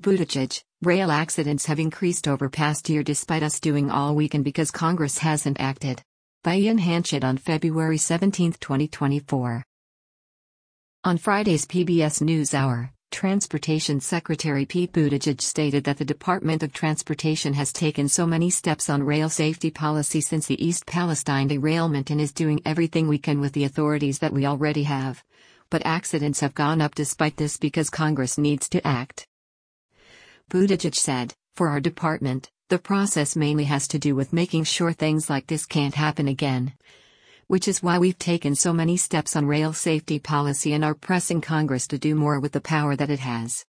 Buttigieg, rail accidents have increased over past year despite us doing all we can because Congress hasn't acted. By Ian Hanchett on February 17, 2024. On Friday's PBS NewsHour, Transportation Secretary Pete Buttigieg stated that the Department of Transportation has taken so many steps on rail safety policy since the East Palestine derailment and is doing everything we can with the authorities that we already have. But accidents have gone up despite this because Congress needs to act. Buttigieg said, "For our department, the process mainly has to do with making sure things like this can't happen again. Which is why we've taken so many steps on rail safety policy and are pressing Congress to do more with the power that it has."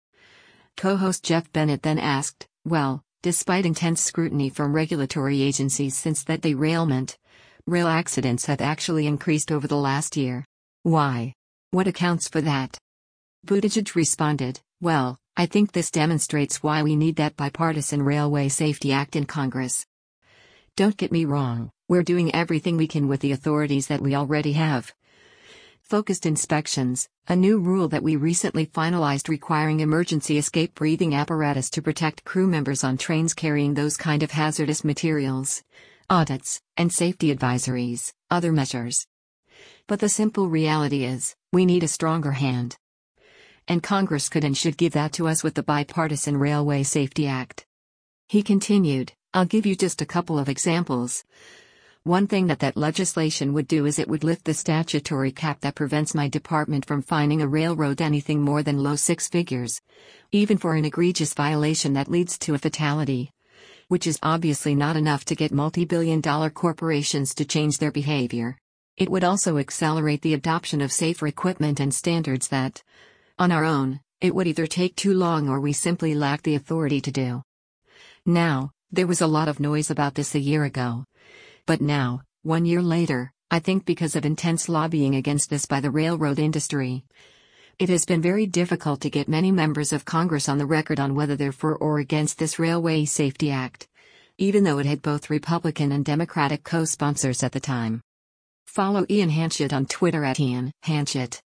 Co-host Jeff Bennett then asked, "Well, despite intense scrutiny from regulatory agencies since that derailment, rail accidents have actually increased over the last year. Why? What accounts for that?" Buttigieg responded, "Well, I think this demonstrates why we need that bipartisan Railway Safety Act in Congress. Don't get me wrong, we're doing everything we can with the authorities that we already have. Focused inspections, a new rule that we recently finalized requiring emergency escape breathing apparatus to protect crew members on trains carrying those kind of hazardous materials, audits, and safety advisories, other measures. But the simple reality is, we need a stronger hand. And Congress could and should give that to us with the Bipartisan Railway Safety Act." He continued, "I'll give you just a couple of examples. One thing that legislation would do is it would lift the statutory cap that prevents my department from fining a railroad anything more than low six figures, even for an egregious violation that leads to a fatality. Which is obviously not enough to get multi-billion-dollar corporations to change their behavior. It would also accelerate the adoption of safer equipment and standards that, on our own, it would either take too long or we simply lack the authority to do." Now, there was a lot of noise about this a year ago. But now, 1 year later, I think because of intense lobbying against this by the railroad industry, it has been very difficult to get many members of Congress on the record on whether they're for or against this Railway Safety Act, even though it had both Republican and Democratic co-sponsors at the time. Follow Ian Hanchett on Twitter @IanHanchett.